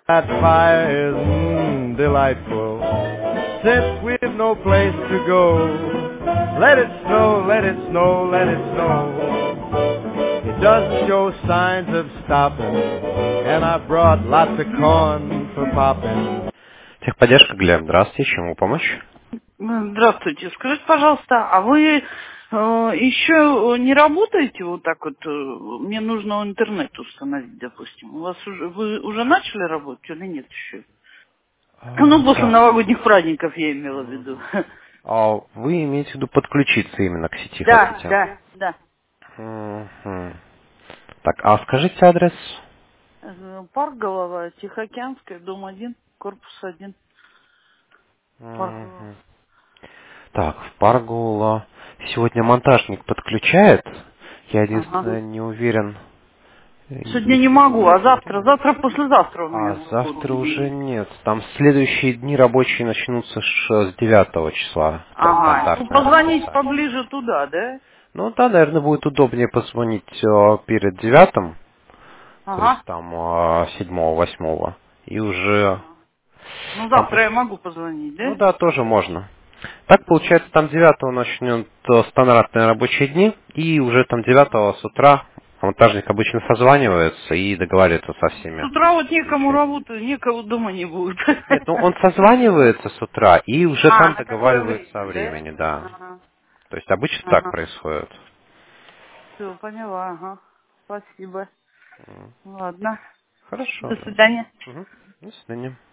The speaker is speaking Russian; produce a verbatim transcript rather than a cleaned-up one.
That fire is mm, delightful. Since we've no place to go, let it snow, let it snow, let it snow. It doesn't show signs of stopping, and I brought lots of corn for popping. Техподдержка, Глеб, здравствуйте, чему помочь? Здравствуйте. Скажите, пожалуйста, а вы э, еще не работаете вот так вот? э, Мне нужно интернет установить, допустим. У вас уже вы уже начали работать или нет еще? Ну, А, после так. новогодних праздников я имела в виду. А вы имеете в виду подключиться именно к сети Да, хотите? да, да. Мгм. Так, а скажите адрес? Э, Парк Голова, Тихоокеанская, дом один, корпус один. Парк Голова. Мгм. Так, в Паргула сегодня монтажник подключает. Я Ага. единственное не уверен. Сегодня Есть... не могу, а завтра, завтра, послезавтра у меня А завтра свободно. уже нет. Там следующие дни рабочие начнутся ш- с девятого числа. Это Ага. Ну, стандартное позвонить расписание. поближе туда, да? Ну да, наверное, будет удобнее позвонить э, перед девятым, то есть Ага. там э, седьмого, восьмого. И уже Ага. Ну, там... завтра я могу позвонить, Ну да? да, тоже можно. Так, Ага. получается, там девятого начнет э, стандартные рабочие дни, и уже там девятого с утра монтажник обычно созванивается и договаривается со С всеми утра вот некому ключами. работать, никого дома не будет. Нет, ну он созванивается с утра и уже А, там на какое договаривается о время, да? времени, да. Ага. То есть обычно так Ага. происходит. Все, поняла, ага. Спасибо. М, Ладно. Хорошо, До да. свидания. Мгм. До свидания.